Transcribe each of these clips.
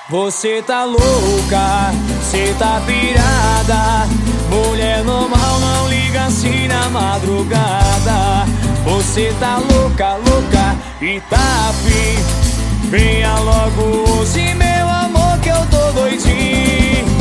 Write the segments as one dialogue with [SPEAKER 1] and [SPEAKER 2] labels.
[SPEAKER 1] Você tá louca, cê tá pirada. Mulher normal não liga assim na madrugada. Você tá louca, louca e tá afim. Venha logo hoje, meu amor, que eu tô doidinho.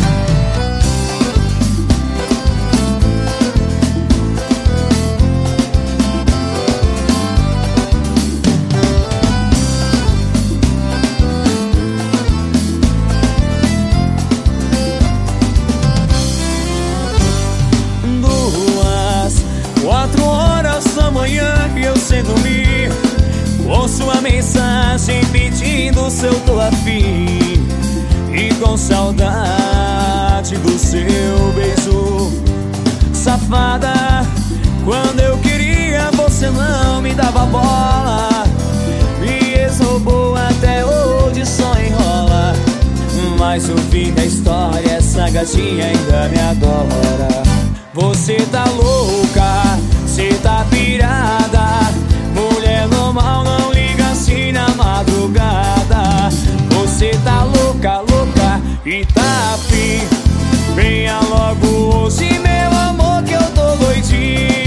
[SPEAKER 1] Quatro horas da manhã e eu sem dormir, com sua mensagem pedindo se eu tô afim. E com saudade do seu beijo, safada. Quando eu queria você não me dava bola. Me ex-roubou até hoje só enrola. Mas o fim da história, essa gatinha ainda me adora. Você tá louca, cê tá pirada. Mulher normal não liga assim na madrugada. Você tá louca, louca e tá afim. Venha logo hoje, meu amor, que eu tô doidinho.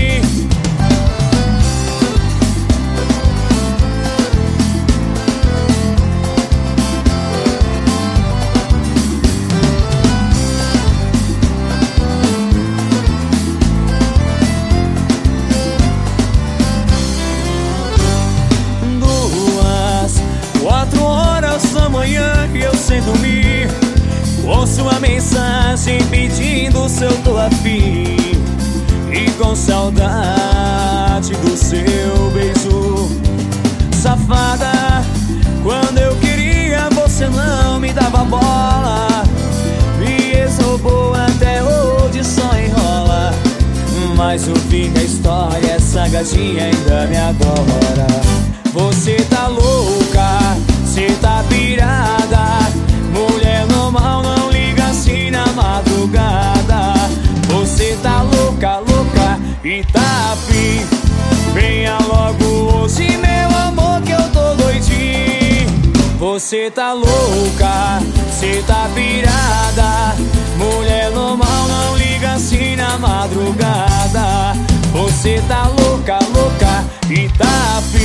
[SPEAKER 1] Da manhã e eu sem dormir, com sua mensagem pedindo se eu tô afim. E com saudade do seu beijo, safada. Quando eu queria você não me dava bola. Me ex-roubou até hoje só enrola. Mas o fim da história, essa gatinha ainda me adora. Você tá louca, cê tá pirada. Mulher normal não liga assim na madrugada. Você tá louca, louca e tá afim. Venha logo hoje, meu amor, que eu tô doidinho. Você tá louca, cê tá pirada. Mulher normal não liga assim na madrugada. Você tá louca, louca e tá afim.